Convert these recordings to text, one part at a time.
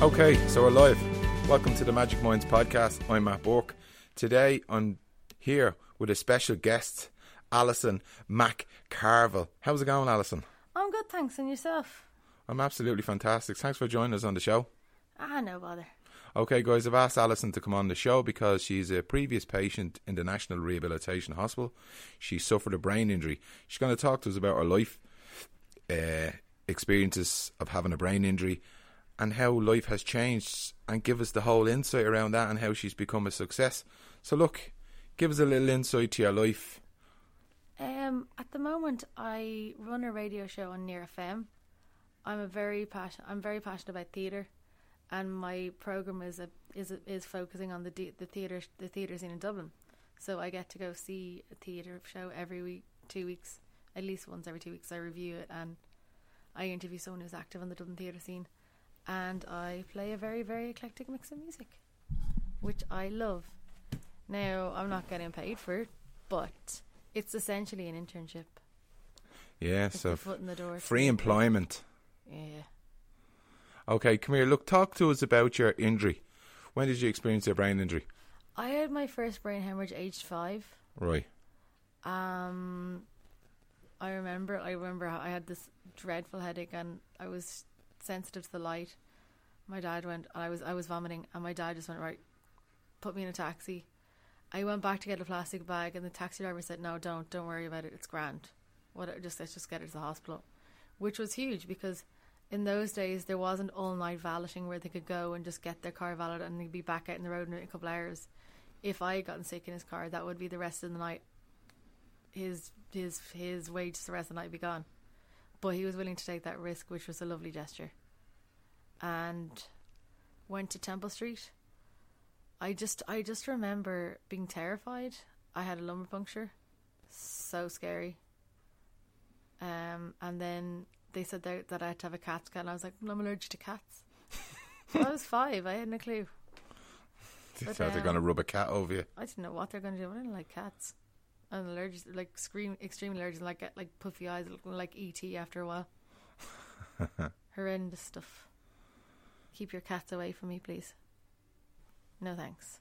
Okay, so we're live. Welcome to the Magic Minds podcast. I'm Matt Burke. Today I'm here with a special guest, Alison McCarville. How's it going, Alison? I'm good, thanks. And yourself? I'm absolutely fantastic. Thanks for joining us on the show. No bother. Okay, guys, I've asked Alison to come on the show because she's a previous patient in the National Rehabilitation Hospital. She suffered a brain injury. She's going to talk to us about her life, experiences of having a brain injury, and how life has changed, and give us the whole insight around that and how she's become a success. So look, give us a little insight to your life. At the moment, I run a radio show on Near FM. I'm very passionate about theatre, and my programme is focusing on the theatre scene in Dublin. So I get to go see a theatre show every week, 2 weeks, at least once every 2 weeks. I review it and I interview someone who's active on the Dublin theatre scene. And I play a very, very eclectic mix of music, which I love. Now, I'm not getting paid for it, but it's essentially an internship. Yeah, it's so foot in the door. Free employment. Yeah. Okay, come here. Look, talk to us about your injury. When did you experience your brain injury? I had my first brain hemorrhage aged 5. Right. I remember I had this dreadful headache and I was sensitive to the light. My dad went, I was vomiting, and my dad just went, right, put me in a taxi. I went back to get a plastic bag, and the taxi driver said, no, don't worry about it, it's grand. Let's just get her to the hospital, which was huge because in those days there wasn't all night valeting where they could go and just get their car valeted and they'd be back out in the road in a couple of hours. If I had gotten sick in his car, that would be the rest of the night. His wages the rest of the night would be gone. But he was willing to take that risk, which was a lovely gesture. And went to Temple Street. I just remember being terrified. I had a lumbar puncture. So scary. And then they said that I had to have a CAT scan. I was like, I'm allergic to cats. I was 5. I had no clue. They thought they're going to rub a cat over you. I didn't know what they're going to do. I didn't like cats. I'm allergic, extremely allergic, get puffy eyes, looking like E.T. after a while. Horrendous stuff. Keep your cats away from me, please. No thanks.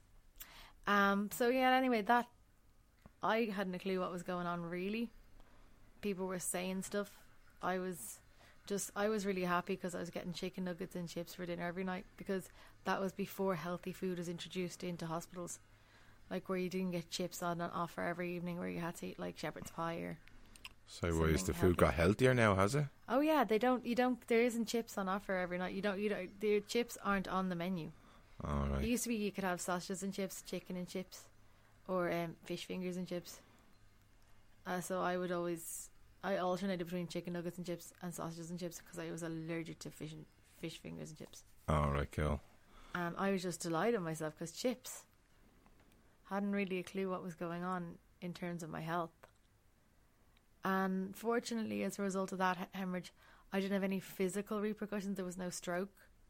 So yeah, anyway, that I hadn't a clue what was going on really. People were saying stuff. I was really happy because I was getting chicken nuggets and chips for dinner every night, because that was before healthy food was introduced into hospitals. Like where you didn't get chips on an offer every evening, where you had to eat like shepherd's pie or. So why is the food got healthier now, has it? Oh yeah, there isn't chips on offer every night. The chips aren't on the menu. All right. It used to be you could have sausages and chips, chicken and chips, or fish fingers and chips. So I alternated between chicken nuggets and chips and sausages and chips because I was allergic to fish fingers and chips. All right, cool. And I was just delighted with myself because chips. Hadn't really a clue what was going on in terms of my health. And fortunately, as a result of that hemorrhage, I didn't have any physical repercussions. There was no stroke.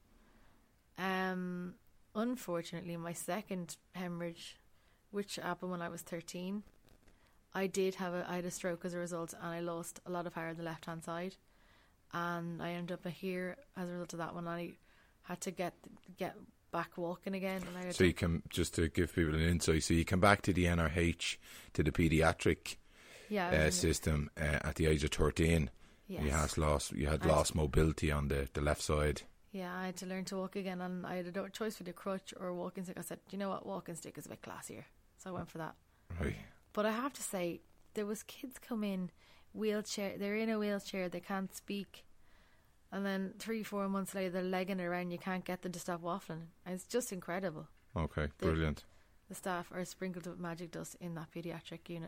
Unfortunately, my second hemorrhage, which happened when I was 13, I had a stroke as a result, and I lost a lot of hair on the left-hand side. And I ended up here as a result of that one. I had to get back walking again. And you can, just to give people an insight, so you come back to the NRH, to the paediatric system at the age of 13. Yes. You had lost mobility on the left side. Yeah, I had to learn to walk again, and I had a choice for the crutch or walking stick. I said, do you know what, walking stick is a bit classier, so I went for that. Right. But I have to say, there was kids come in wheelchair. They're in a wheelchair. They can't speak. And then 3-4 months later, they're legging it around. You can't get them to stop waffling. And it's just incredible. Okay, brilliant. The staff are sprinkled with magic dust in that paediatric unit.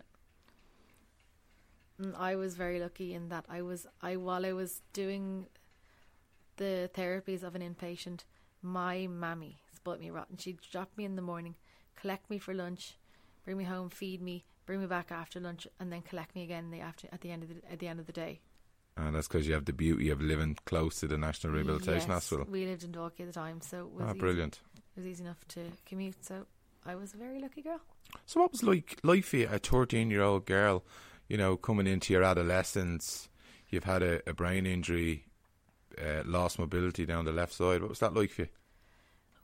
And I was very lucky in that while I was doing the therapies of an inpatient, my mammy spoilt me rotten. She'd drop me in the morning, collect me for lunch, bring me home, feed me, bring me back after lunch, and then collect me again at the end of the day. And that's because you have the beauty of living close to the National Rehabilitation Hospital. We lived in Dalkey at the time, so it was brilliant. It was easy enough to commute, so I was a very lucky girl. So what was life for you, a 13-year-old girl, coming into your adolescence? You've had a brain injury, lost mobility down the left side. What was that like for you?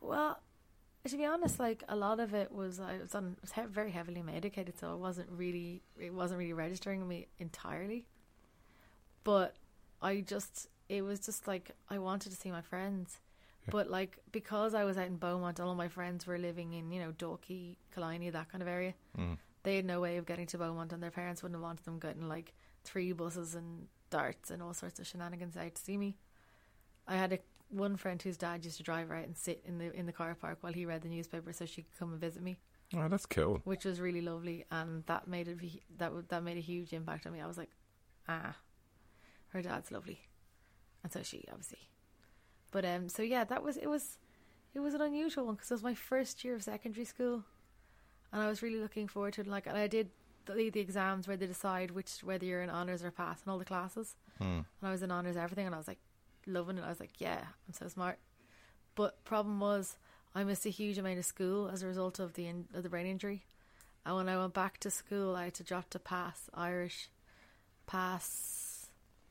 Well, to be honest, like a lot of it was I was very heavily medicated, so it wasn't really registering me entirely. But it was just like I wanted to see my friends. Yeah. But like because I was out in Beaumont, all of my friends were living in, Dalkey, Killiney, that kind of area. They had no way of getting to Beaumont, and their parents wouldn't have wanted them getting like 3 buses and darts and all sorts of shenanigans out to see me. I had one friend whose dad used to drive her out and sit in the car park while he read the newspaper so she could come and visit me. Oh, that's cool. Which was really lovely, and that made that made a huge impact on me. I was like, her dad's lovely, and so she obviously. But so yeah, it was an unusual one because it was my first year of secondary school, and I was really looking forward to it. Like, and I did the exams where they decide whether you're in honours or pass in all the classes, and I was in honours everything, and I was like loving it. I was like, yeah, I'm so smart. But problem was, I missed a huge amount of school as a result of the brain injury, and when I went back to school, I had to drop to pass Irish, pass.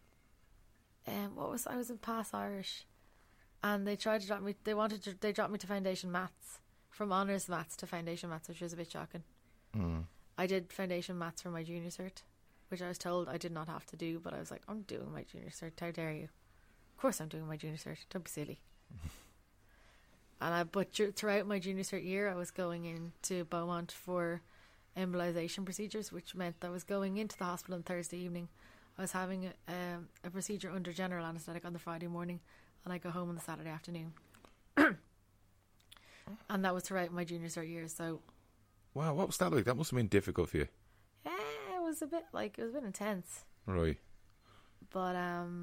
I was in pass Irish. And they tried to drop me. They dropped me to foundation maths, from honours maths to foundation maths, which was a bit shocking. I did foundation maths for my junior cert, which I was told I did not have to do, but I was like, I'm doing my junior cert. How dare you? Of course, I'm doing my junior cert. Don't be silly. But throughout my junior cert year, I was going into Beaumont for embolisation procedures, which meant that I was going into the hospital on Thursday evening. I was having a procedure under general anaesthetic on the Friday morning, and I go home on the Saturday afternoon. And that was throughout my junior cert year, so... Wow, what was that like? That must have been difficult for you. Yeah, it was a bit intense. Right. But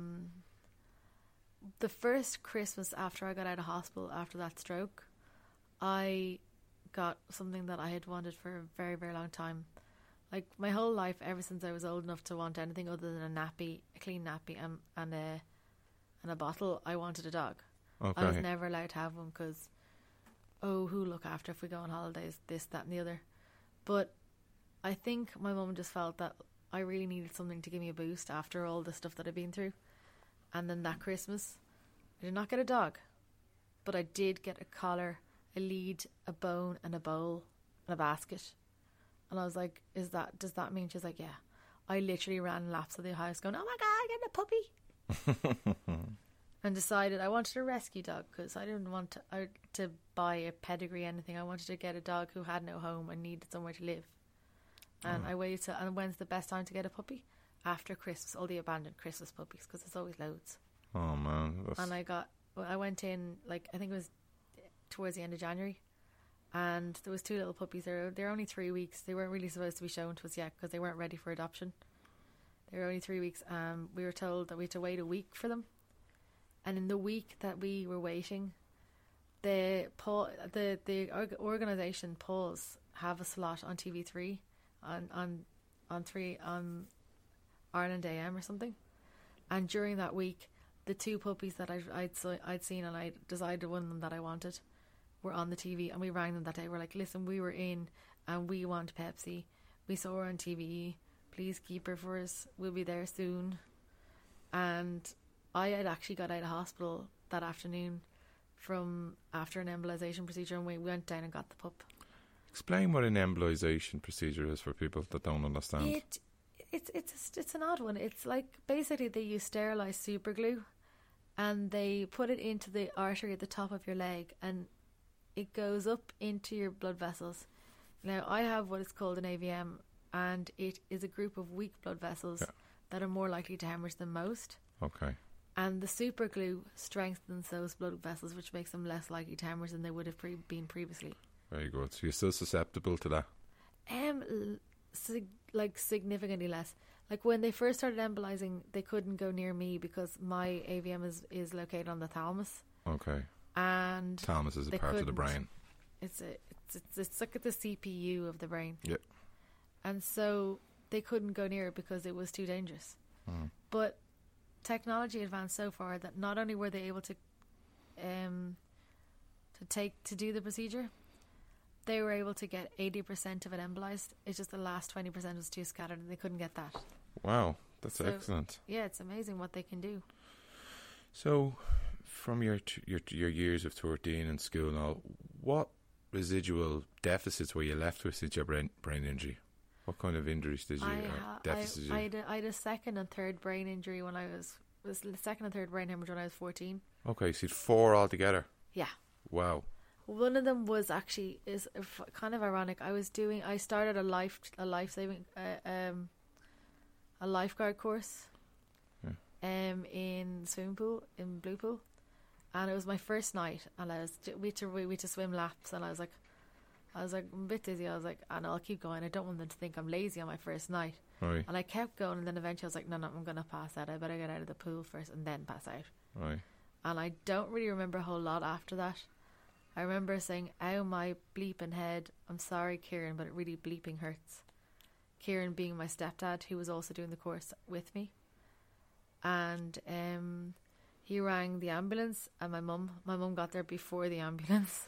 the first Christmas after I got out of hospital after that stroke, I got something that I had wanted for a very, very long time. Like, my whole life, ever since I was old enough to want anything other than a clean nappy and a bottle, I wanted a dog. Okay. I was never allowed to have one because, who look after if we go on holidays, this, that and the other. But I think my mum just felt that I really needed something to give me a boost after all the stuff that I'd been through. And then that Christmas, I did not get a dog, but I did get a collar, a lead, a bone and a bowl and a basket. And I was like, does that mean? She's like, yeah. I literally ran laps of the house going, oh my God, I'm getting a puppy. And decided I wanted a rescue dog because I didn't want to buy a pedigree or anything. I wanted to get a dog who had no home and needed somewhere to live. And I waited and when's the best time to get a puppy? After Christmas, all the abandoned Christmas puppies, because there's always loads. Oh man. And I went in, like, I think it was towards the end of January, and there was 2 little puppies there. They're only 3 weeks. They weren't really supposed to be shown to us yet because they weren't ready for adoption. They were only 3 weeks. We were told that we had to wait a week for them. And in the week that we were waiting, the organisation Paws have a slot on TV3 on Ireland AM or something. And during that week, the 2 puppies that I'd seen and I decided one of them that I wanted were on the TV, and we rang them that day. We're like, listen, we were in and we want Pepsi. We saw her on TV. Please keep her for us. We'll be there soon. And I had actually got out of hospital that afternoon from after an embolisation procedure, and we went down and got the pup. Explain what an embolisation procedure is for people that don't understand. It's an odd one. It's like basically they use sterilised super glue and they put it into the artery at the top of your leg and it goes up into your blood vessels. Now, I have what is called an AVM, and it is a group of weak blood vessels that are more likely to hemorrhage than most. Okay. And the super glue strengthens those blood vessels, which makes them less likely to hemorrhage than they would have been previously. Very good. So you're still susceptible to that? Significantly less. Like when they first started embolising, they couldn't go near me because my AVM is located on the thalamus. Okay. And thalamus is a part of the brain. It's like the CPU of the brain. Yep. And so they couldn't go near it because it was too dangerous. But technology advanced so far that not only were they able to do the procedure, they were able to get 80% of it embolised. It's just the last 20% was too scattered and they couldn't get that. Wow, that's excellent. Yeah, it's amazing what they can do. So, From your years of 13 in school and all, what residual deficits were you left with since your brain injury? What kind of injuries did you deficits? I had a second and third brain injury when I was the second and third brain hemorrhage when I was 14. Okay, so you had 4 altogether. Yeah. Wow. One of them was actually kind of ironic. I started a lifesaving a lifeguard course. Yeah. In swimming pool in Blue Pool, and it was my first night, and we had to swim laps, and I was like I'm a bit dizzy. I was like, and I'll keep going. I don't want them to think I'm lazy on my first night. Right. And I kept going, and then eventually I was like, no, I'm going to pass out. I better get out of the pool first and then pass out. Right. And I don't really remember a whole lot after that. I remember saying, ow, my bleeping head. I'm sorry, Kieran, but it really bleeping hurts. Kieran being my stepdad, who was also doing the course with me. And he rang the ambulance, and my mum got there before the ambulance.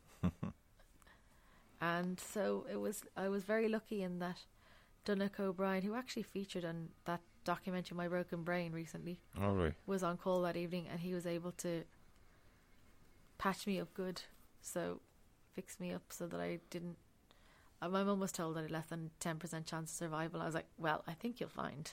And so I was very lucky in that Donnacha O'Brien, who actually featured on that documentary My Broken Brain recently, was on call that evening, and he was able to patch me up good, so fix me up so that I didn't. My mum was told that I had less than 10% chance of survival. I was like, well, I think you'll find.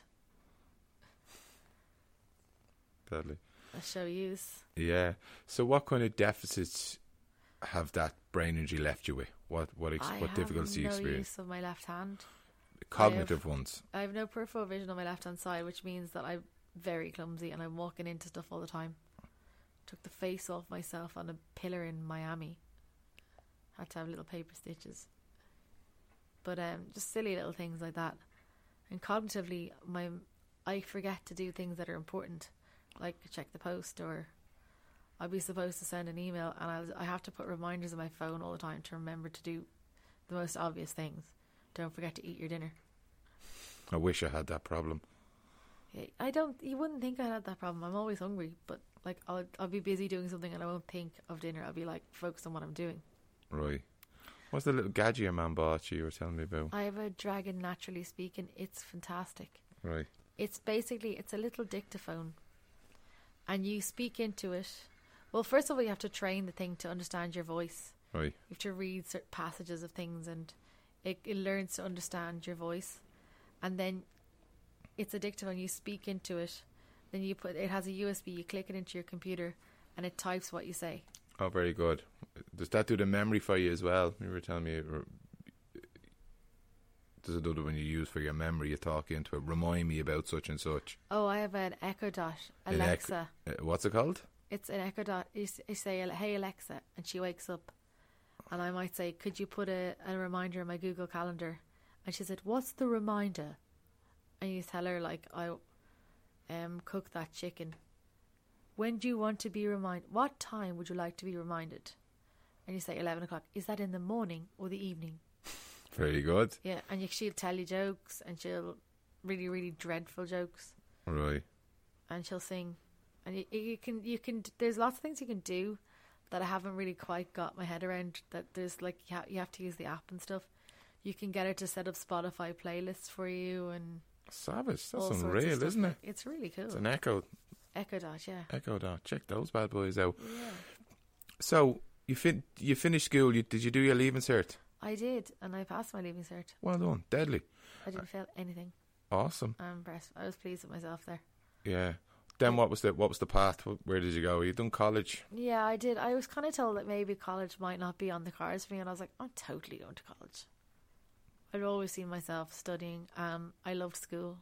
Deadly. I'll show you. Yeah. So what kind of deficits have that brain injury left you with? What difficulties do you experience? I have no use of my left hand. Cognitive ones. I have no peripheral vision on my left hand side, which means that I'm very clumsy and I'm walking into stuff all the time. Took the face off myself on a pillar in Miami. Had to have little paper stitches. But just silly little things like that. And cognitively, I forget to do things that are important, like check the post, or I'll be supposed to send an email, and I have to put reminders on my phone all the time to remember to do the most obvious things. Don't forget to eat your dinner. I wish I had that problem. Yeah, you wouldn't think I had that problem. I'm always hungry, but like I'll be busy doing something and I won't think of dinner. I'll be like focused on what I'm doing. Right. What's the little gadget your man bought you were telling me about? I have a Dragon Naturally Speaking. It's fantastic. Right. It's a little dictaphone, and you speak into it. Well, first of all, you have to train the thing to understand your voice. Right. You have to read certain passages of things, and it learns to understand your voice. And then it's a dictaphone. You speak into it. Then it has a USB. You click it into your computer, and it types what you say. Oh, very good. Does that do the memory for you as well? You were telling me. Does it do the when you use for your memory? You talk into it. Remind me about such and such. Oh, I have an Echo Dot. Alexa. What's it called? It's an Echo Dot. You say, hey Alexa, and she wakes up. And I might say, could you put a reminder in my Google Calendar? And she said, what's the reminder? And you tell her, like, I cook that chicken. When do you want to be reminded? What time would you like to be reminded? And you say 11 o'clock. Is that in the morning or the evening? Very good. Yeah, and she'll tell you jokes, and she'll really, really dreadful jokes. Right. And she'll sing. And you can. There's lots of things you can do that I haven't really quite got my head around. That there's like you have to use the app and stuff. You can get her to set up Spotify playlists for you and. Savage. That's unreal, isn't it? It's really cool. It's an Echo Dot, yeah. Echo Dot. Check those bad boys out. Yeah. So you finished school. Did you do your leaving cert? I did, and I passed my leaving cert. Well done. Deadly. I didn't fail anything. Awesome. I'm impressed. I was pleased with myself there. Yeah. Then what was the path? Where did you go? You done college? Yeah, I did. I was kind of told that maybe college might not be on the cards for me, and I was like, I'm totally going to college. I'd always seen myself studying. I loved school.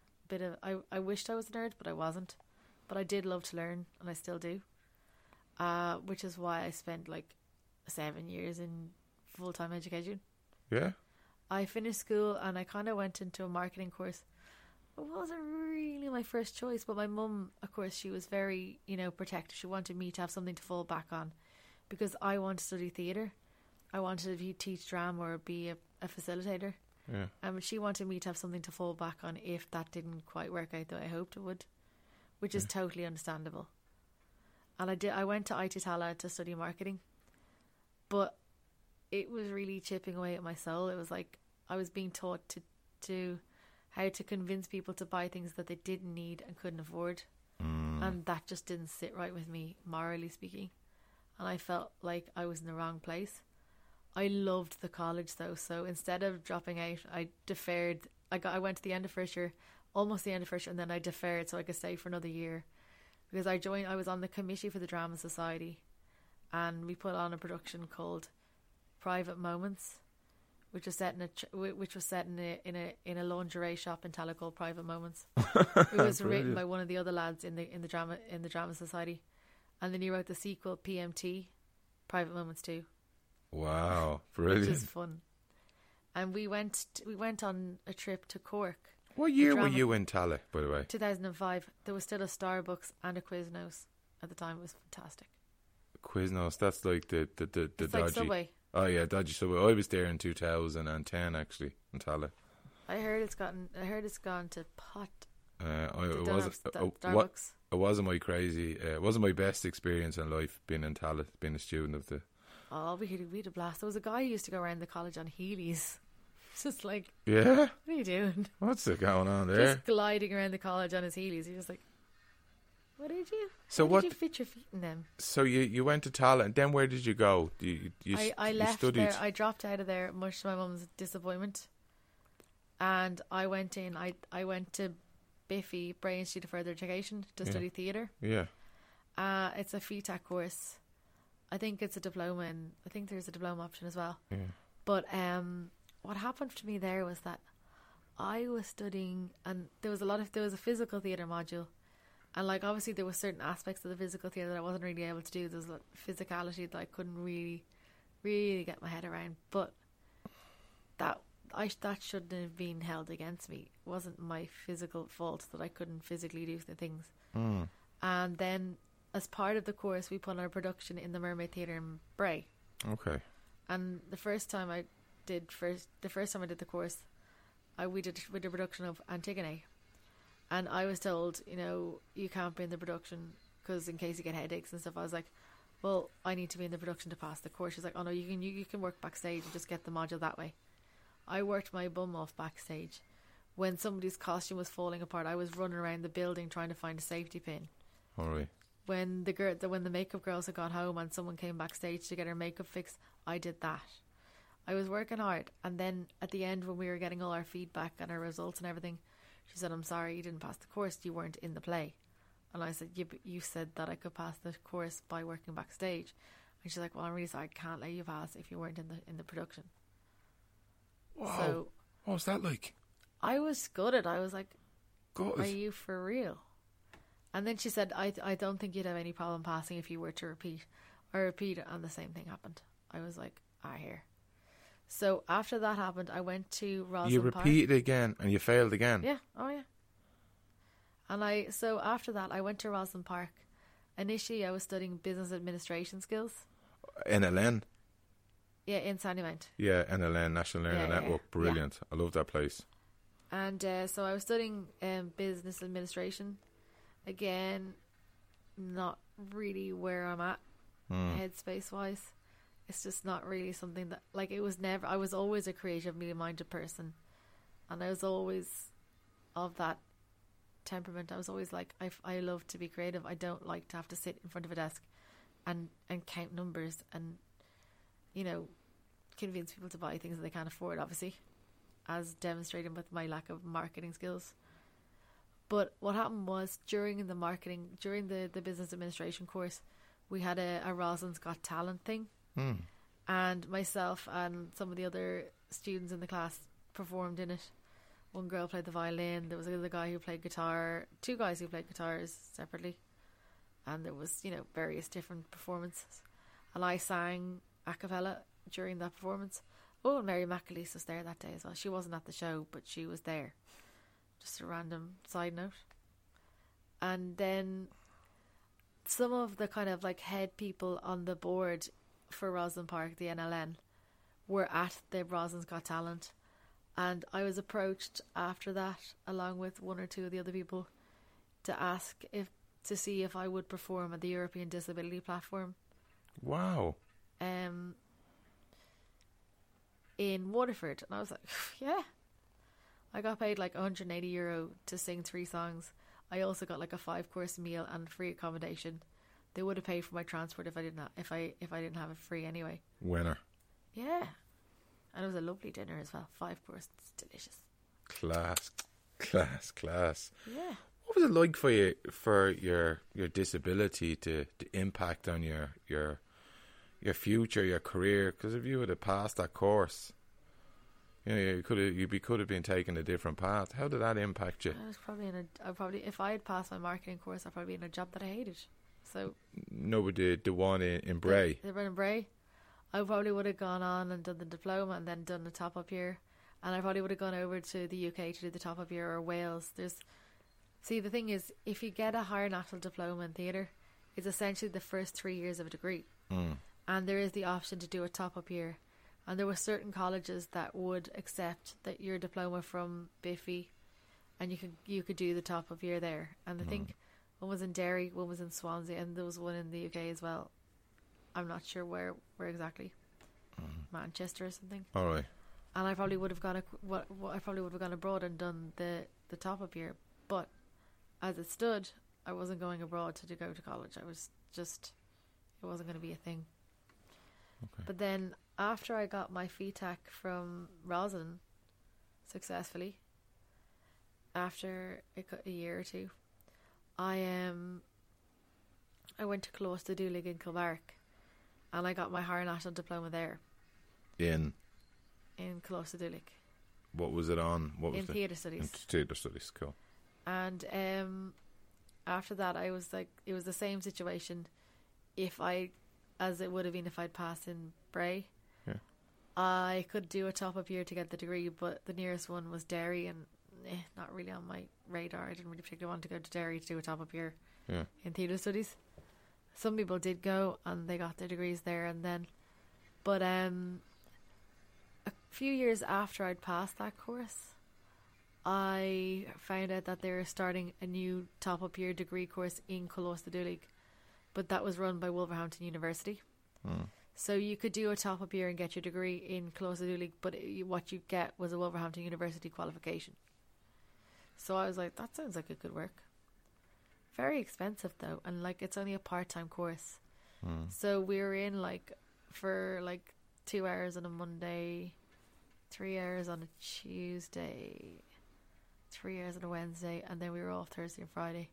I wished I was a nerd, but I wasn't. But I did love to learn, and I still do. Which is why I spent like 7 years in full-time education. Yeah. I finished school and I kind of went into a marketing course. It wasn't really my first choice, but my mum, of course, she was very, protective. She wanted me to have something to fall back on because I wanted to study theatre. I wanted to teach drama or be a facilitator. Yeah. She wanted me to have something to fall back on if that didn't quite work out the way I hoped it would, which is totally understandable. And I went to IT Tala to study marketing, but it was really chipping away at my soul. It was like I was being taught to how to convince people to buy things that they didn't need and couldn't afford. and that just didn't sit right with me, morally speaking, and I felt like I was in the wrong place. I loved the college though, so instead of dropping out, I deferred. I went to the end of first year, almost the end of first year, and then I deferred so I could stay for another year, because I was on the committee for the Drama Society, and we put on a production called Private Moments, which was set in a lingerie shop in Tallaght called Private Moments. It was written by one of the other lads in the Drama Society, and then he wrote the sequel, PMT, Private Moments 2. Wow, brilliant! Which is fun. And we went on a trip to Cork. What year were you in Tallaght, by the way? 2005. There was still a Starbucks and a Quiznos at the time. It was fantastic. Quiznos, that's like the it's dodgy. Like Subway. Oh yeah, dodgy Subway. I was there in 2010 actually in Tallaght. I heard it's gone to pot. It wasn't my crazy. It wasn't my best experience in life being in Tallaght, being a student of the. Oh, we had a blast. There was a guy who used to go around the college on Heelys. It's just like, yeah, what are you doing? What's going on there? Just gliding around the college on his Heelys. He was like, what did you? So How did you fit your feet in them? So you went to Tallaght, and then where did you go? I left there. I dropped out of there, much to my mum's disappointment. And I went in. I went to Biffy, Bray Institute of Further Education, to study theatre. Yeah. It's a FETAC course. I think it's a diploma, and I think there's a diploma option as well. Yeah. But what happened to me there was that I was studying, and there was a physical theatre module, and like obviously there were certain aspects of the physical theatre that I wasn't really able to do. There was a physicality that I couldn't really get my head around, but that shouldn't have been held against me. It wasn't my physical fault that I couldn't physically do the things. And then as part of the course, we put on a production in the Mermaid Theatre in Bray. Okay. And the first time I did the course, we did a production of Antigone, and I was told, you can't be in the production because in case you get headaches and stuff. I was like, well, I need to be in the production to pass the course. She's like, oh no, you can work backstage and just get the module that way. I worked my bum off backstage. When somebody's costume was falling apart, I was running around the building trying to find a safety pin. All right. When the makeup girls had got home and someone came backstage to get her makeup fixed, I did that. I was working hard, and then at the end when we were getting all our feedback and our results and everything, she said, I'm sorry, you didn't pass the course, you weren't in the play. And I said, but you said that I could pass the course by working backstage. And she's like, well, I'm really sorry, I can't let you pass if you weren't in the production. Wow. So, what was that like? I was gutted. I was like, God. Are you for real? And then she said, I don't think you'd have any problem passing if you were to repeat. I repeated, and the same thing happened. I was like, here. So after that happened, I went to Roslyn You Park. repeated again, and you failed again? Yeah. Oh, yeah. And so after that, I went to Roslyn Park. Initially, I was studying business administration skills. NLN? Yeah, in Sandymount. Yeah, NLN, National Learning Network. Brilliant. Yeah. I love that place. And so I was studying business administration. Again, not really where I'm at headspace wise. It's just not really something that, like, it was never, I was always a creatively minded person, and I was always of that temperament. I was always like, I love to be creative. I don't like to have to sit in front of a desk and count numbers and, convince people to buy things that they can't afford, obviously, as demonstrated with my lack of marketing skills. But what happened was during the business administration course, we had a Roslyn's Got Talent thing. And myself and some of the other students in the class performed in it. One girl played the violin. There was another guy who played guitar. Two guys who played guitars separately. And there was, various different performances. And I sang a cappella during that performance. Oh, and Mary McAleese was there that day as well. She wasn't at the show, but she was there. Just a random side note. And then some of the kind of like head people on the board for Roslyn Park, the NLN, were at the Roslyn's Got Talent, and I was approached after that, along with one or two of the other people, to see if I would perform at the European Disability Platform. Wow. In Waterford, and I was like, yeah. I got paid like €180 to sing 3 songs. I also got like a 5-course meal and free accommodation. They would have paid for my transport if I didn't if I didn't have it free anyway. Winner. Yeah, and it was a lovely dinner as well. 5 courses, delicious. Class. Yeah. What was it like for you, for your disability to impact on your future, your career? Because if you would have passed that course, you could have been taking a different path. How did that impact you? I was probably if I had passed my marketing course, I'd probably be in a job that I hated. So no, but the one in Bray. The one in Bray, I probably would have gone on and done the diploma and then done the top up year, and I probably would have gone over to the UK to do the top up year, or Wales. See, the thing is, if you get a higher national diploma in theatre, it's essentially the first 3 years of a degree, and there is the option to do a top up year. And there were certain colleges that would accept that your diploma from Biffy, and you could do the top up year there. And I think one was in Derry, one was in Swansea, and there was one in the UK as well. I'm not sure where exactly, Manchester or something. All right. And I probably would have gone abroad and done the top up year. But as it stood, I wasn't going abroad to go to college. I was just, it wasn't going to be a thing. Okay. But then after I got my FETAC from Roslin successfully, after a year or two, I went to Close to Dulig in Kilmarnock, and I got my higher national diploma there. In Close to Dulig. What was it on? In theatre studies. In theatre studies, cool. And after that, I was like, it was the same situation as it would have been if I'd passed in Bray. Yeah. I could do a top-up year to get the degree, but the nearest one was Derry, and not really on my radar. I didn't really particularly want to go to Derry to do a top-up year in theatre studies. Some people did go, and they got their degrees there, but a few years after I'd passed that course, I found out that they were starting a new top-up year degree course in Close to Dulig, but that was run by Wolverhampton University. So you could do a top-up year and get your degree in Close to Dulig, but what you get was a Wolverhampton University qualification. So I was like, that sounds like it could work. Very expensive though, and like it's only a part-time course. So we were in for 2 hours on a Monday, 3 hours on a Tuesday, 3 hours on a Wednesday, and then we were off Thursday and Friday.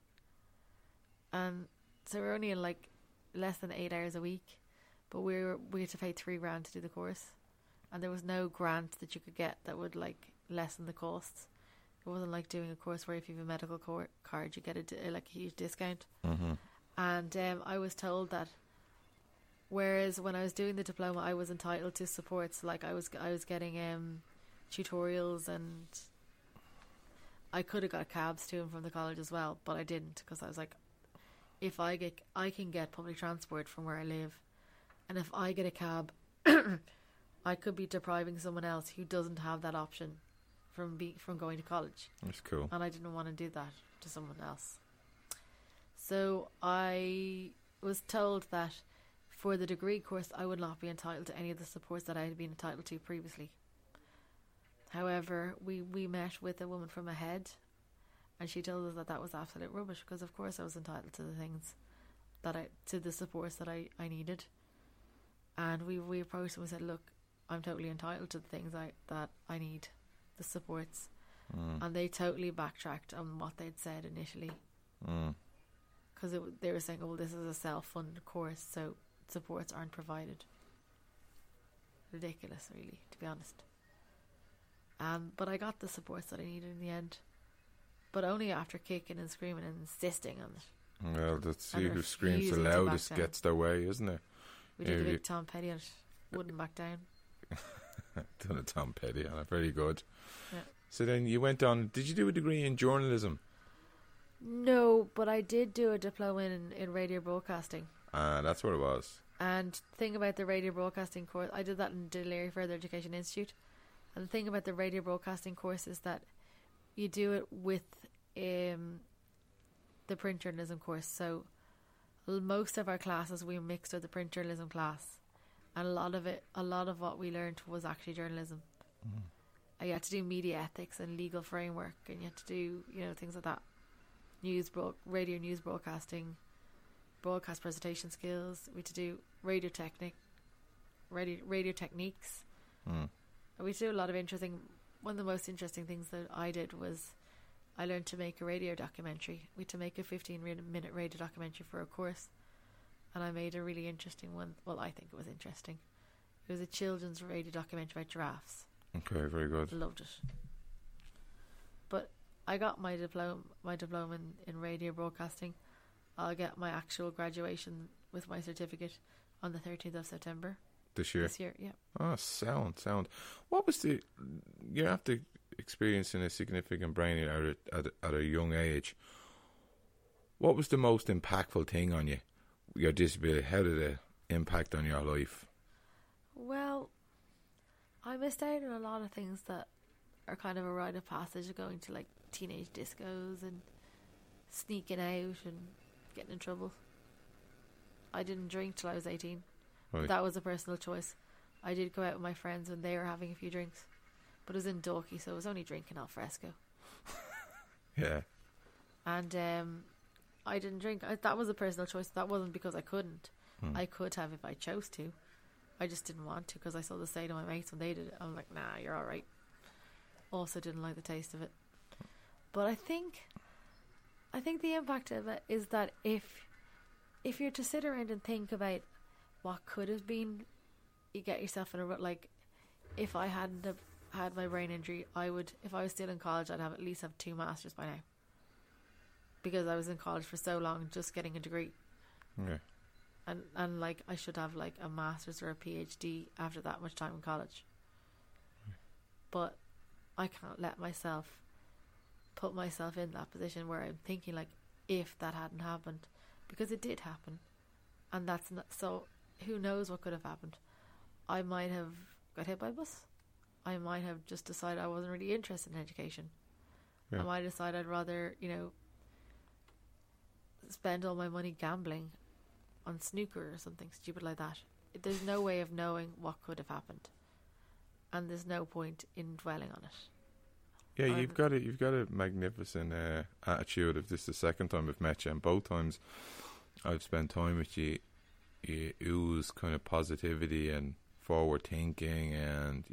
And so we're only in less than 8 hours a week, but we had to pay $3,000 to do the course, and there was no grant that you could get that would lessen the costs. It wasn't like doing a course where if you have a medical card you get a huge discount. And I was told that whereas when I was doing the diploma I was entitled to supports, I was getting tutorials, and I could have got cabs to and from the college as well, but I didn't, because I was like, if I can get public transport from where I live, and if I get a cab, I could be depriving someone else who doesn't have that option from going to college. That's cool. And I didn't want to do that to someone else. So I was told that for the degree course I would not be entitled to any of the supports that I had been entitled to previously. However, we met with a woman from AHEAD, and she told us that was absolute rubbish, because of course I was entitled to the things to the supports that I needed. And we approached them and said, look, I'm totally entitled to the things that I need, the supports. And they totally backtracked on what they'd said initially, because they were saying, oh, well, this is a self-funded course, so supports aren't provided. Ridiculous, really, to be honest. But I got the supports that I needed in the end, but only after kicking and screaming and insisting on it. Well, that's who screams the loudest gets their way, isn't it? We did a big Tom Petty on it. Wouldn't back down. Done a Tom Petty on it. Very good. Yeah. So then you went on. Did you do a degree in journalism? No, but I did do a diploma in radio broadcasting. That's what it was. And the thing about the radio broadcasting course, I did that in De Leary Further Education Institute. And the thing about the radio broadcasting course is that you do it with the print journalism course. So most of our classes we mixed with the print journalism class, and a lot of what we learned was actually journalism. You had to do media ethics and legal framework, and you had to do things like that. radio news broadcasting, broadcast presentation skills. We had to do radio techniques. We do a lot of interesting. One of the most interesting things that I did was I learned to make a radio documentary. We had to make a 15-minute radio documentary for a course, and I made a really interesting one. Well, I think it was interesting. It was a children's radio documentary about giraffes. Okay, very good. Loved it. But I got my diploma in radio broadcasting. I'll get my actual graduation with my certificate on the 13th of September. This year? This year, yeah. Oh, sound. What was you're after experiencing a significant brain at a young age. What was the most impactful thing on you? Your disability, how did it impact on your life? Well, I missed out on a lot of things that are kind of a rite of passage, going to like teenage discos and sneaking out and getting in trouble. I didn't drink till I was 18. Right. That was a personal choice. I did go out with my friends when they were having a few drinks, but it was in Dalkey, so I was only drinking al fresco. Yeah. And I didn't drink. That was a personal choice. That wasn't because I couldn't. I could have if I chose to. I just didn't want to because I saw the state of my mates when they did it. I'm like, nah, you're all right. Also didn't like the taste of it. But I think the impact of it is that if you're to sit around and think about what could have been, you get yourself in a rut. Like, if I hadn't have had my brain injury, if I was still in college, I'd at least have 2 masters by now. Because I was in college for so long, just getting a degree. Yeah. And like, I should have like a master's or a PhD after that much time in college. But I can't let myself put myself in that position where I'm thinking like, if that hadn't happened, because it did happen, and that's not so. Who knows what could have happened? I might have got hit by a bus. I might have just decided I wasn't really interested in education. Yeah. I might decide I'd rather, spend all my money gambling on snooker or something stupid like that. There's no way of knowing what could have happened, and there's no point in dwelling on it. Yeah, you've got a magnificent attitude. If this is the second time I've met you, and both times I've spent time with you, you ooze kind of positivity and forward thinking, and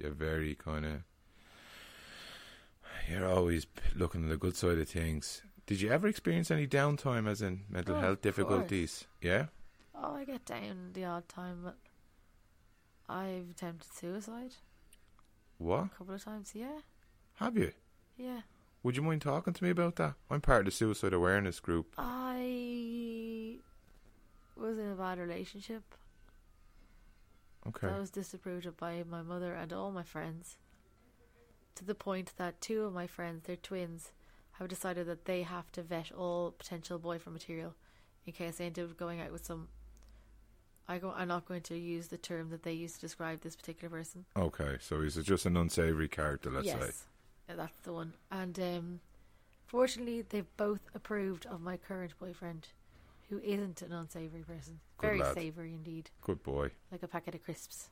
you're always looking at the good side of things. Did you ever experience any downtime, as in mental health difficulties? Yeah? Oh, I get down the odd time, but I've attempted suicide. What? A couple of times, yeah. Have you? Yeah. Would you mind talking to me about that? I'm part of the suicide awareness group. I was in a bad relationship. Okay. I was disapproved of by my mother and all my friends, to the point that 2 of my friends, they're twins, have decided that they have to vet all potential boyfriend material in case they end up going out with some. I'm not going to use the term that they used to describe this particular person. Okay, so he's just an unsavoury character, let's say. Yes, that's the one. And fortunately, they've both approved of my current boyfriend, who isn't an unsavoury person. Good Very lad. savoury indeed. Good boy. Like a packet of crisps.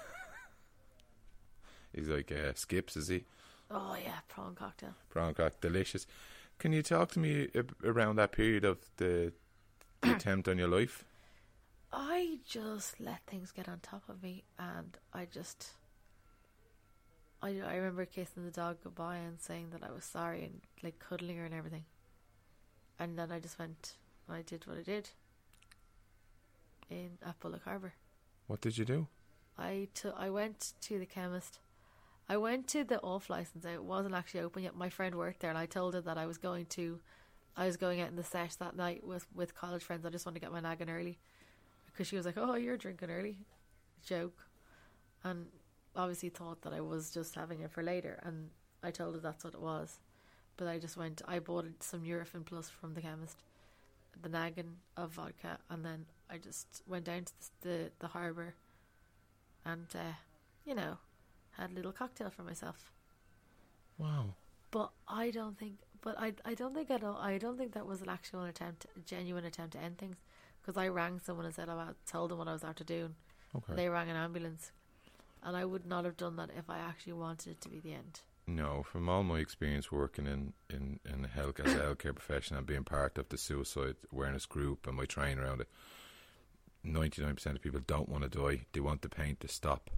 He's like Skips, is he? Oh yeah, prawn cocktail. Prawn cocktail, delicious. Can you talk to me around that period of the attempt on your life? I just let things get on top of me, and I remember kissing the dog goodbye and saying that I was sorry and like cuddling her and everything. And then I just went and I did what I did at Bullock Harbour. What did you do? I went to the chemist. I went to the off license. It wasn't actually open yet. My friend worked there, and I told her that I was going out in the sesh that night with college friends. I just wanted to get my nagging early, because she was like, "Oh, you're drinking early," joke, and obviously thought that I was just having it for later. And I told her that's what it was, but I bought some Nurofen Plus from the chemist, the nagging of vodka, and then I just went down to the harbour, and had a little cocktail for myself. Wow. But I don't think that was an actual attempt, a genuine attempt to end things, because I rang someone and told them what I was after doing. Okay. They rang an ambulance, and I would not have done that if I actually wanted it to be the end. No, from all my experience working in the health as a healthcare professional and being part of the suicide awareness group and my training around it, 99% of people don't want to die. They want the pain to stop.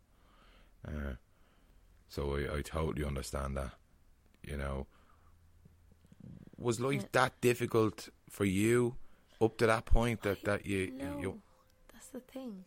So I totally understand that. You know, was life that difficult for you up to that point that you? That's the thing.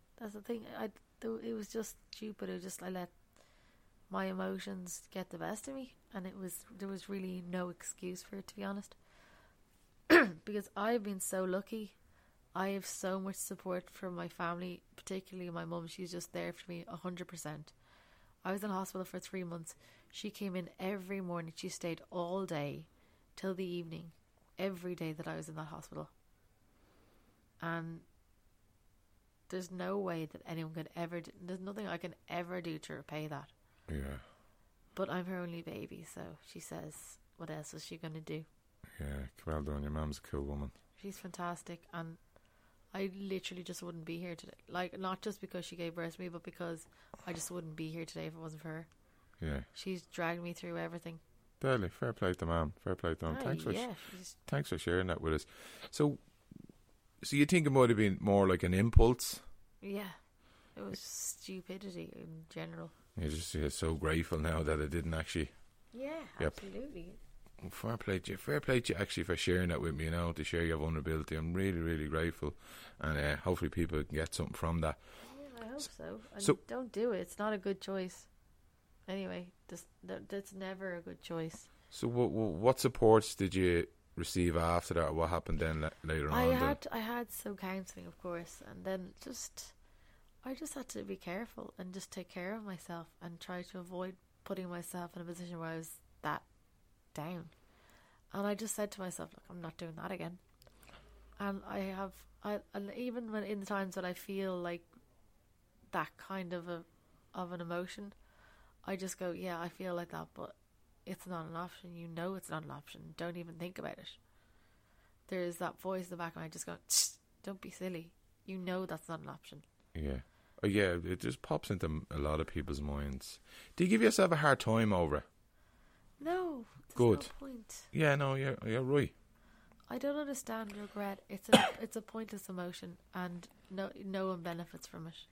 It was just stupid. I let my emotions get the best of me, and there was really no excuse for it, to be honest. Because I've been so lucky. I have so much support from my family, particularly my mum. She's just there for me 100%. I was in hospital for 3 months. She came in every morning. She stayed all day till the evening, every day that I was in that hospital. And there's no way that anyone could ever there's nothing I can ever do to repay that. Yeah. But I'm her only baby, so she says, what else is she going to do? Yeah, well done. Your mum's a cool woman. She's fantastic, and I literally just wouldn't be here today. Like, not just because she gave birth to me, but because I just wouldn't be here today if it wasn't for her. Yeah. She's dragged me through everything. Deadly. Fair play to mum. Fair play to mum. Thanks for sharing that with us. So you think it might have been more like an impulse? Yeah. It was stupidity in general. You're so grateful now that it didn't actually... Yeah, absolutely. Fair play to you actually for sharing that with me, to share your vulnerability. I'm really, really grateful, and hopefully people can get something from that. Yeah, I hope so. And don't do it. It's not a good choice. Anyway, that's never a good choice. So what supports did you receive after that? What happened then later on? I had some counselling, of course, and then I just had to be careful and just take care of myself and try to avoid putting myself in a position where I was that down. And I just said to myself, look, I'm not doing that again. And and even when in the times that I feel like that kind of an emotion, I just go, yeah, I feel like that, but it's not an option. You know it's not an option. Don't even think about it. There's that voice in the back of my mind just going, don't be silly. You know that's not an option. Yeah. Oh, yeah, it just pops into a lot of people's minds. Do you give yourself a hard time over it? No. Good. No point. Yeah, no, you're right. I don't understand regret. It's a pointless emotion, and no one benefits from it.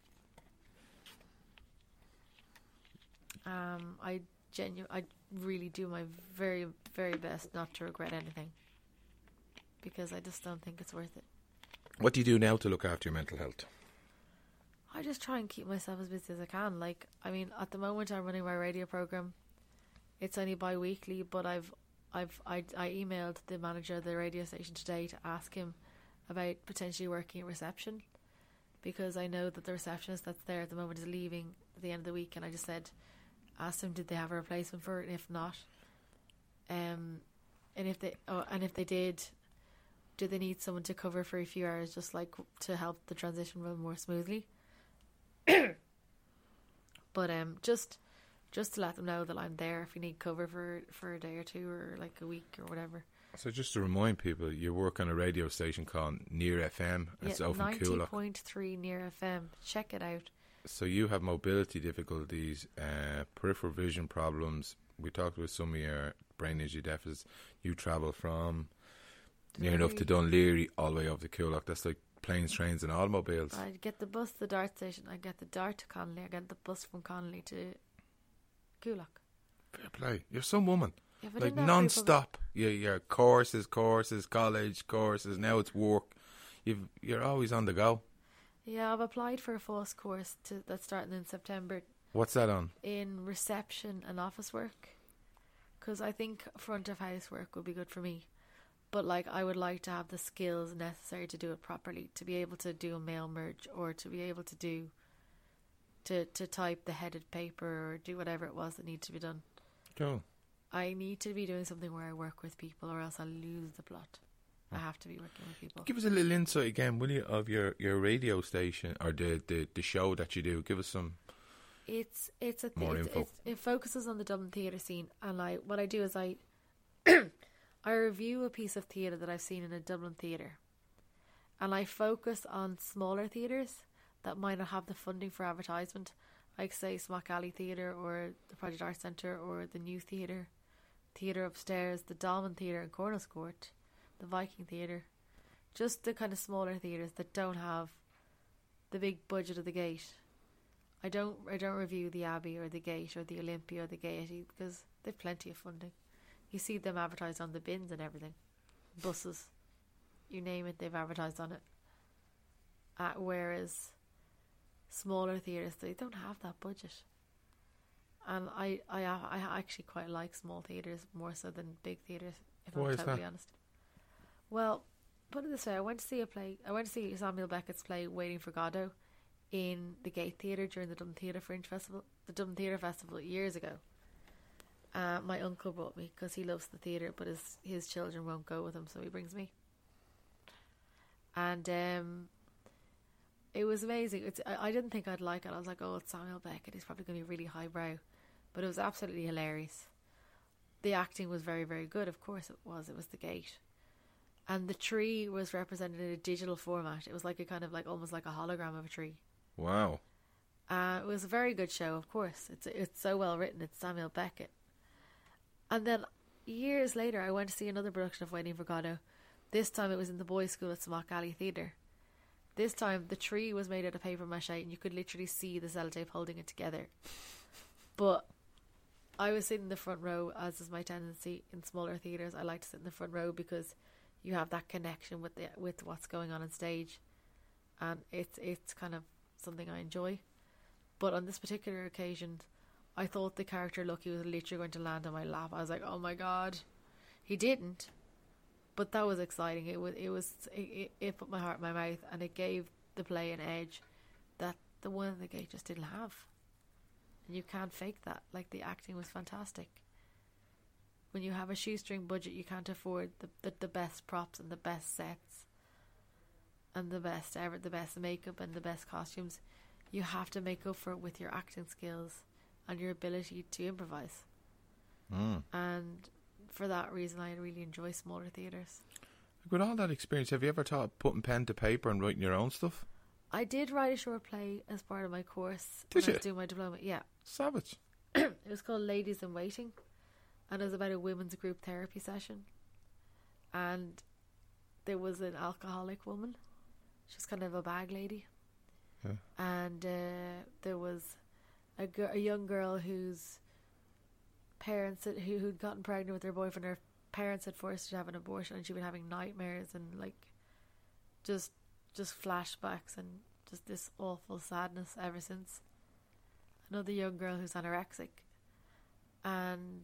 I really do my very, very best not to regret anything, because I just don't think it's worth it. What do you do now to look after your mental health? I just try and keep myself as busy as I can. Like, I mean, at the moment I'm running my radio program. It's only bi-weekly, but I emailed the manager of the radio station today to ask him about potentially working at reception, because I know that the receptionist that's there at the moment is leaving at the end of the week, and I just asked him, did they have a replacement for it, and if not, and if they did, do they need someone to cover for a few hours, just like to help the transition run more smoothly? But just to let them know that I'm there if you need cover for a day or two, or like a week or whatever. So just to remind people, you work on a radio station called Near FM. It's over in Coolock. 90.3 Near FM. Check it out. So you have mobility difficulties, peripheral vision problems. We talked about some of your brain injury deficits. You travel from near enough to Dunleary all the way up to Coolock. That's like planes, trains and automobiles. I get the bus to the Dart station. I get the Dart to Connolly. I get the bus from Connolly to Coolock. Fair play. You're some woman. Yeah, like non-stop. You're courses, college courses. Now it's work. You're always on the go. Yeah, I've applied for a FOSS course that's starting in September. What's that on? In reception and office work. Because I think front of house work would be good for me. But like, I would like to have the skills necessary to do it properly, to be able to do a mail merge, or to be able to do to type the headed paper, or do whatever it was that needs to be done. Cool. I need to be doing something where I work with people, or else I'll lose the plot. I have to be working with people. Give us a little insight again, will you, of your radio station, or the show that you do. Give us some more info. It focuses on the Dublin theatre scene, and what I do is I review a piece of theatre that I've seen in a Dublin theatre, and I focus on smaller theatres that might not have the funding for advertisement. like say Smock Alley Theatre or the Project Arts Centre or the New Theatre upstairs, the Dolman Theatre in Cornels Court, the Viking Theatre, just the kind of smaller theatres that don't have the big budget of the Gate. I don't review the Abbey or the Gate or the Olympia or the Gaiety because they've plenty of funding. You see them advertised on the bins and everything, buses, you name it, they've advertised on it. Whereas smaller theatres, they don't have that budget. And I actually quite like small theatres more so than big theatres, if I'm totally honest. Well, put it this way, I went to see Samuel Beckett's play Waiting for Godot in the Gate Theatre during the Dublin Theatre Festival years ago. My uncle brought me because he loves the theatre, but his children won't go with him, so he brings me. And it was amazing. I didn't think I'd like it. I was like, oh, it's Samuel Beckett, he's probably going to be really highbrow. But it was absolutely hilarious. The acting was very, very good. Of course it was. It was the Gate. And the tree was represented in a digital format. It was like a kind of like almost like a hologram of a tree. Wow. It was a very good show, of course. It's so well written. It's Samuel Beckett. And then years later, I went to see another production of Waiting for Godot. This time it was in the boys' school at Smock Alley Theatre. This time the tree was made out of paper mache and you could literally see the sellotape holding it together. But I was sitting in the front row, as is my tendency in smaller theatres. I like to sit in the front row because you have that connection with what's going on stage, and it's kind of something I enjoy. But on this particular occasion, I thought the character Lucky was literally going to land on my lap. I was like, oh my god. He didn't, but that was exciting. It put my heart in my mouth, and it gave the play an edge that the one in the Gate just didn't have. And you can't fake that. Like, the acting was fantastic. When you have a shoestring budget, you can't afford the best props and the best sets and the best makeup and the best costumes. You have to make up for it with your acting skills and your ability to improvise. And for that reason, I really enjoy smaller theatres. With all that experience, have you ever thought of putting pen to paper and writing your own stuff? I did write a short play as part of my course. Did you? I was doing my diploma, yeah. Savage. It was called Ladies in Waiting, and it was about a women's group therapy session. And there was an alcoholic woman. She was kind of a bag lady. Yeah. And there was a young girl whose parents who'd gotten pregnant with her boyfriend. Her parents had forced her to have an abortion, and she'd been having nightmares and like just flashbacks and just this awful sadness ever since. Another young girl who's anorexic, and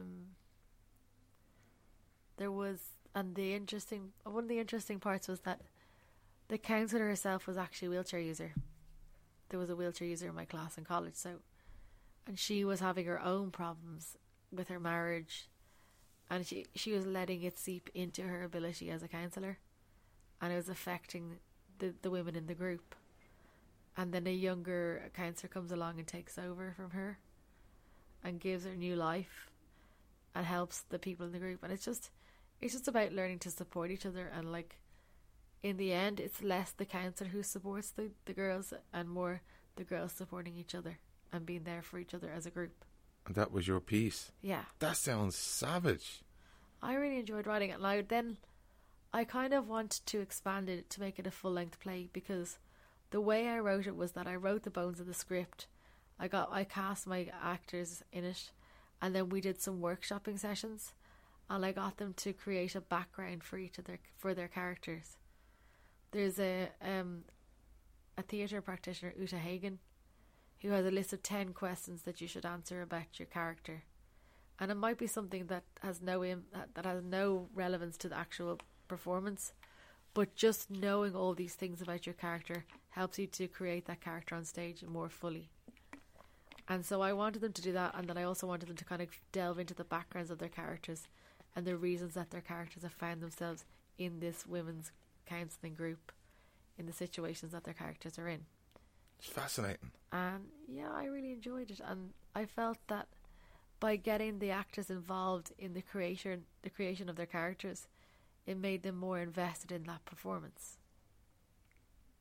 one of the interesting parts was that the counsellor herself was actually a wheelchair user. There was a wheelchair user in my class in college, and she was having her own problems with her marriage, and she was letting it seep into her ability as a counsellor, and it was affecting the women in the group. And then a younger counsellor comes along and takes over from her and gives her new life and helps the people in the group. And it's just about learning to support each other, and like in the end it's less the counsellor who supports the girls and more the girls supporting each other and being there for each other as a group. And that was your piece? Yeah. That sounds savage. I really enjoyed writing it, and I kind of wanted to expand it to make it a full-length play, because the way I wrote it was that I wrote the bones of the script. I cast my actors in it, and then we did some workshopping sessions, and I got them to create a background for their characters. There's a theatre practitioner, Uta Hagen, who has a list of 10 questions that you should answer about your character, and it might be something that has no relevance to the actual performance, but just knowing all these things about your character helps you to create that character on stage more fully. And so I wanted them to do that, and then I also wanted them to kind of delve into the backgrounds of their characters and the reasons that their characters have found themselves in this women's counselling group, in the situations that their characters are in. It's fascinating. And yeah, I really enjoyed it, and I felt that by getting the actors involved in the creation of their characters, it made them more invested in that performance.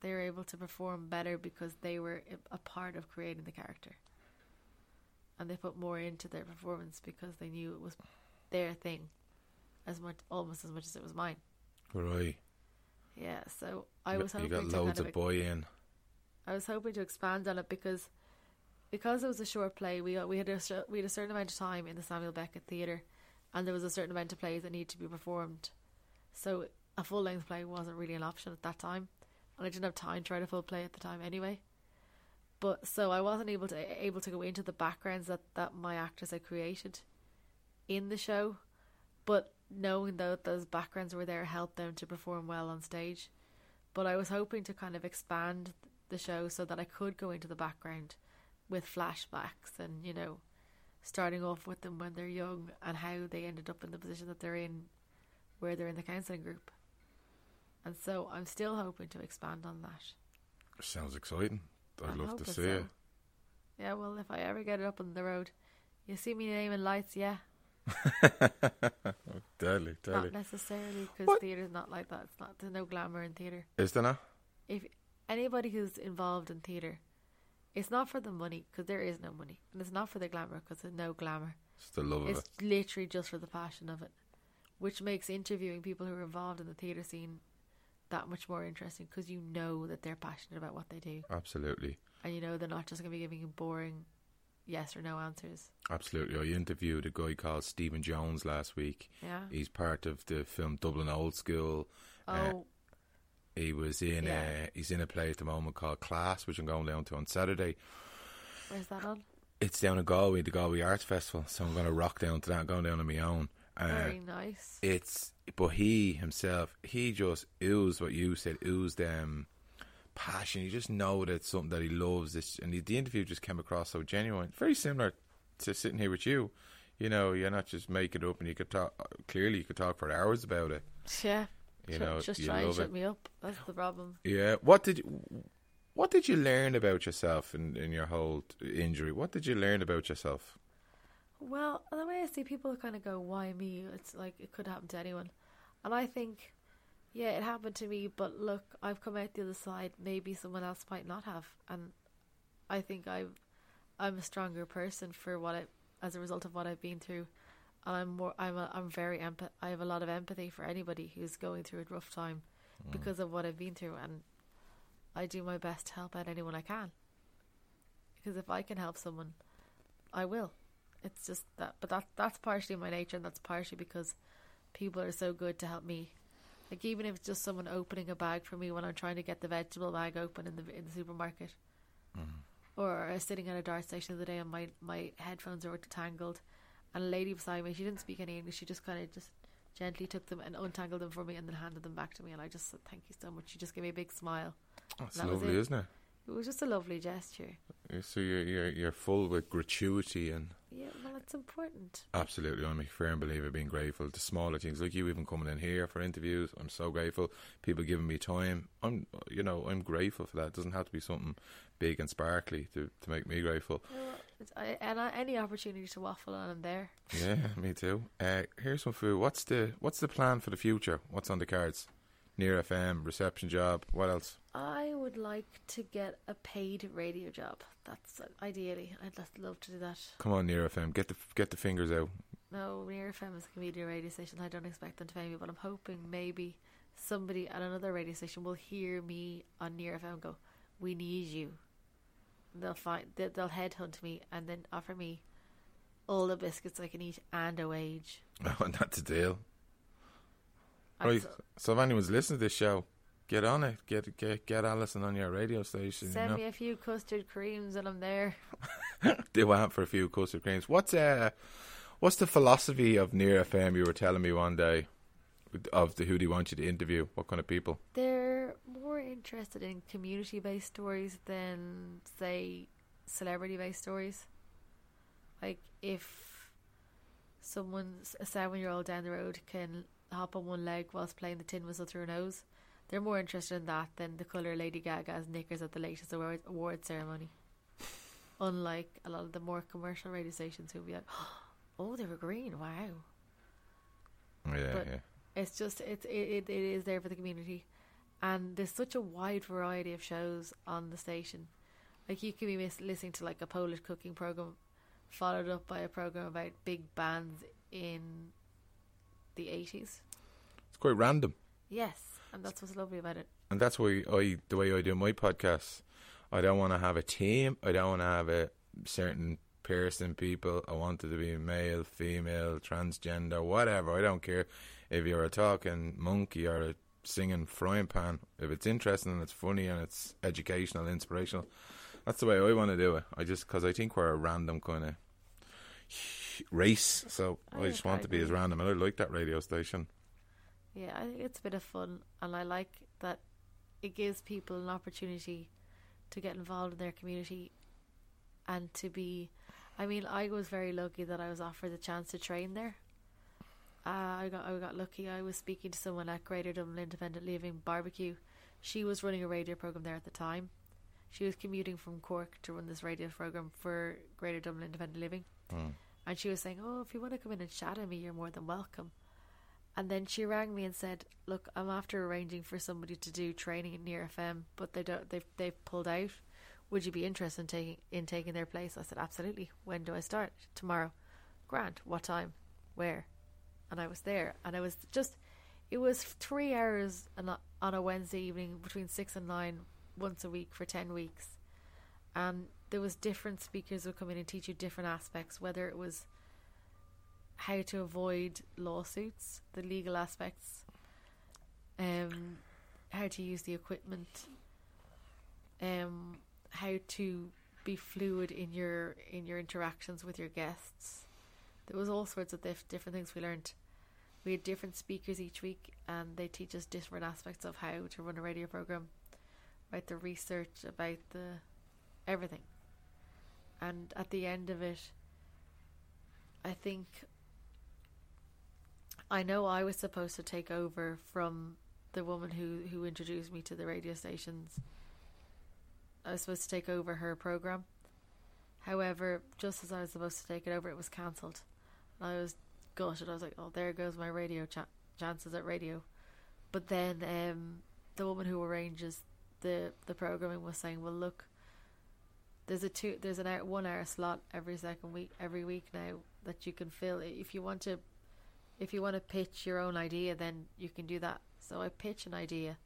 they were able to perform better because they were a part of creating the character. And they put more into their performance because they knew it was their thing, almost as much as it was mine. Right. Yeah, so I was hoping you got loads of buy-in. I was hoping to expand on it because it was a short play. We had a certain amount of time in the Samuel Beckett Theatre, and there was a certain amount of plays that needed to be performed. So a full-length play wasn't really an option at that time, and I didn't have time to write a full play at the time anyway. But so I wasn't able to go into the backgrounds that my actors had created in the show, but knowing that those backgrounds were there helped them to perform well on stage. But I was hoping to kind of expand the show so that I could go into the background with flashbacks and, starting off with them when they're young and how they ended up in the position that they're in, where they're in the counselling group. And so I'm still hoping to expand on that. Sounds exciting. I'd love to see it. Yeah, well, if I ever get it up on the road, you see me name in lights, yeah. Deadly. Not necessarily, because theatre's not like that. There's no glamour in theatre. Is there not? If anybody who's involved in theatre, it's not for the money, because there is no money, and it's not for the glamour, because there's no glamour. It's the love of it. It's literally just for the passion of it, which makes interviewing people who are involved in the theatre scene that much more interesting, because you know that they're passionate about what they do. Absolutely. And they're not just going to be giving you boring yes or no answers. Absolutely. I interviewed a guy called Stephen Jones last week. Yeah. He's part of the film Dublin Old School. He was in he's in a play at the moment called Class, which I'm going down to on Saturday. Where's that on? It's down in Galway, the Galway Arts Festival. So I'm going to rock down to that. I'm going down on my own. Very nice. But he himself, he just oozed what you said, oozed passion. You just know that it's something that he loves. And the interview just came across so genuine. Very similar to sitting here with you. You're not just making it up, and you could talk. Clearly, you could talk for hours about it. Yeah. Just try and shut me up. That's the problem. Yeah. What did you learn about yourself in your whole injury? What did you learn about yourself? Well, the way I see people kind of go, why me? It's like it could happen to anyone. And I think, yeah, it happened to me, but look, I've come out the other side. Maybe someone else might not have. And I think I'm a stronger person as a result of what I've been through. And I have a lot of empathy for anybody who's going through a rough time because of what I've been through. And I do my best to help out anyone I can. Because if I can help someone, I will. It's just that, but that's partially my nature, and that's partially because people are so good to help me. Like, even if it's just someone opening a bag for me when I'm trying to get the vegetable bag open in the supermarket, or I was sitting at a dart station the other day and my headphones were tangled, and a lady beside me, she didn't speak any English. She just kind of just gently took them and untangled them for me, and then handed them back to me, and I just said thank you so much. She just gave me a big smile. That's lovely, isn't it? It was just a lovely gesture. So you're full with gratuity and. Yeah, well, it's important. Absolutely, I'm a firm believer being grateful to smaller things like you even coming in here for interviews. I'm so grateful. People giving me time. I'm grateful for that. It doesn't have to be something big and sparkly to make me grateful. Well, any opportunity to waffle on, I'm there. Yeah, me too. Here's some food. What's the plan for the future? What's on the cards? Near FM, reception job. What else? I would like to get a paid radio job. That's ideally. I'd love to do that. Come on, Near FM. Get the fingers out. No, Near FM is a community radio station. I don't expect them to pay me, but I'm hoping maybe somebody at another radio station will hear me on Near FM and go, "We need you." They'll headhunt me and then offer me all the biscuits I can eat and a wage. Oh, that's a deal. Right, so if anyone's listening to this show, get on it. Get Alison on your radio station. Send me a few custard creams and I'm there. Do I have for a few custard creams? What's the philosophy of Near FM? You were telling me one day of who do you want you to interview? What kind of people? They're more interested in community-based stories than, say, celebrity-based stories. Like if a 7-year-old down the road can hop on one leg whilst playing the tin whistle through her nose, they're more interested in that than the colour Lady Gaga's knickers at the latest award ceremony. Unlike a lot of the more commercial radio stations who'll be like, oh, they were green, wow. Yeah, but yeah. it's just it is there for the community. And there's such a wide variety of shows on the station. Like, you could be listening to like a Polish cooking program, followed up by a program about big bands in the 80s. It's quite random. Yes, and that's what's lovely about it. And that's why the way I do my podcasts, I don't want to have a team. I don't want to have a certain person, people. I want it to be male, female, transgender, whatever. I don't care if you're a talking monkey or a singing frying pan. If it's interesting and it's funny and it's educational, inspirational, that's the way I want to do it. Because I think we're a random kind of race, so I just want to be as random, and I like that radio station. Yeah, I think it's a bit of fun, and I like that it gives people an opportunity to get involved in their community and to be... I mean, I was very lucky that I was offered the chance to train there. I got lucky. I was speaking to someone at Greater Dublin Independent Living Barbecue. She was running a radio programme there at the time. She was commuting from Cork to run this radio programme for Greater Dublin Independent Living. And she was saying, oh, if you want to come in and shadow me, you're more than welcome. And then she rang me and said, look, I'm after arranging for somebody to do training at Near FM, but they've pulled out. Would you be interested in taking their place? I said, absolutely. When do I start? Tomorrow. Grand. What time? Where? And I was there, and it was 3 hours on a Wednesday evening between 6 and 9 once a week for 10 weeks. And there was different speakers who would come in and teach you different aspects, whether it was how to avoid lawsuits, the legal aspects, how to use the equipment, how to be fluid in your interactions with your guests. There was all sorts of different things we learned. We had different speakers each week, and they teach us different aspects of how to run a radio program, about the research, about the everything. And at the end of it, I know I was supposed to take over from the woman who introduced me to the radio stations. I was supposed to take over her program. However, just as I was supposed to take it over, it was cancelled. I was gutted. I was like, oh, there goes my radio chances at radio. But then the woman who arranges the programming was saying, well, look, there's an 1 hour slot every week now that you can fill. If you want to pitch your own idea, then you can do that. So I pitched an idea,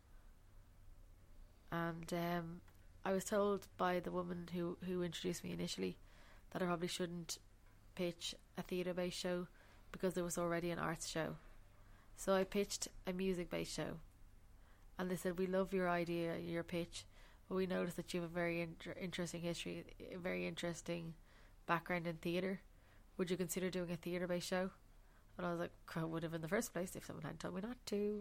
and I was told by the woman who introduced me initially that I probably shouldn't pitch a theatre-based show because there was already an arts show. So I pitched a music-based show, and they said, we love your idea, your pitch, but we noticed that you have a very interesting history, a very interesting background in theatre. Would you consider doing a theatre-based show? And I was like, I would have in the first place if someone had told me not to.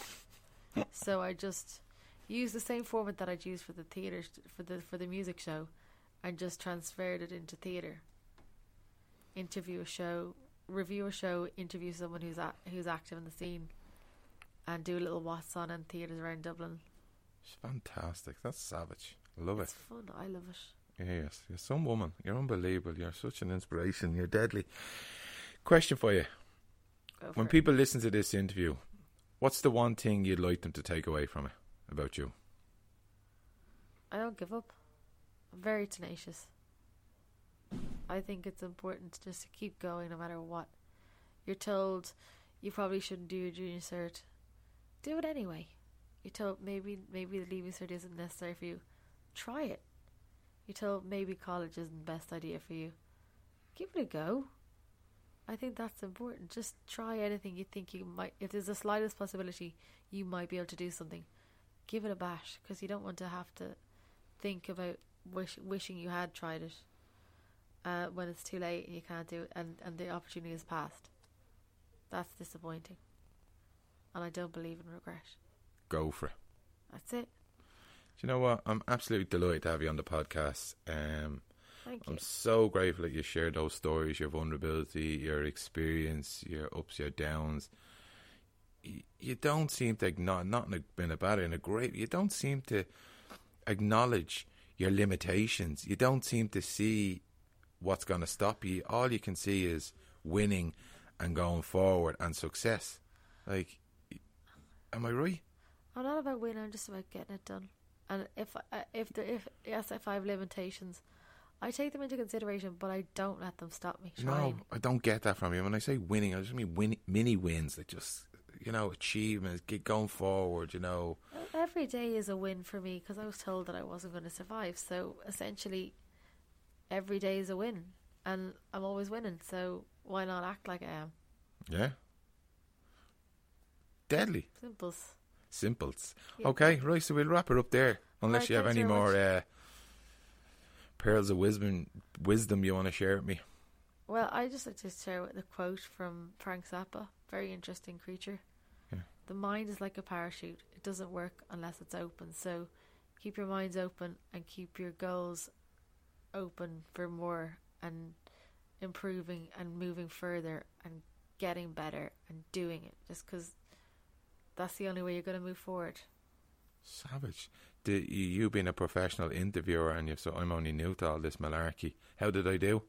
So I just used the same format that I'd used for the theatre, for the music show, and just transferred it into theatre. Interview a show, review a show, interview someone who's active in the scene, and do a little what's on in theatres around Dublin. It's fantastic. That's savage. I love it. It's fun. I love it. Yes, you're some woman. You're unbelievable. You're such an inspiration. You're deadly. Question for you. When people listen to this interview, what's the one thing you'd like them to take away from it about you? I don't give up. I'm very tenacious. I think it's important just to keep going no matter what. You're told you probably shouldn't do your junior cert. Do it anyway. You're told maybe the leaving cert isn't necessary for you. Try it. You're told maybe college isn't the best idea for you. Give it a go. I think that's important. Just try anything you think you might. If there's the slightest possibility you might be able to do something, give it a bash, because you don't want to have to think about wishing you had tried it when it's too late and you can't do it, and the opportunity has passed. That's disappointing, and I don't believe in regret. Go for it. That's it. Do you know what? I'm absolutely delighted to have you on the podcast. Thank you. I'm so grateful that you shared those stories, your vulnerability, your experience, your ups, your downs. You don't seem to not in a bad, in a great. You don't seem to acknowledge your limitations. You don't seem to see what's going to stop you. All you can see is winning and going forward and success. Like, am I right? I'm not about winning. I'm just about getting it done. And if I have limitations, I take them into consideration, but I don't let them stop me trying. No, I don't get that from you. When I say winning, I just mean mini wins that just, achievements, get going forward, Every day is a win for me because I was told that I wasn't going to survive. So essentially, every day is a win. And I'm always winning, so why not act like I am? Yeah. Deadly. Simples. Yeah. Okay, right, so we'll wrap it up there. Unless you have any more pearls of wisdom you want to share with me. Well, I just like to share the quote from Frank Zappa. Very interesting creature. Yeah. The mind is like a parachute. It doesn't work unless it's open. So keep your minds open and keep your goals open for more and improving and moving further and getting better and doing it, just because that's the only way you're going to move forward. Savage. You being a professional interviewer, and so I'm only new to all this malarkey. How did I do?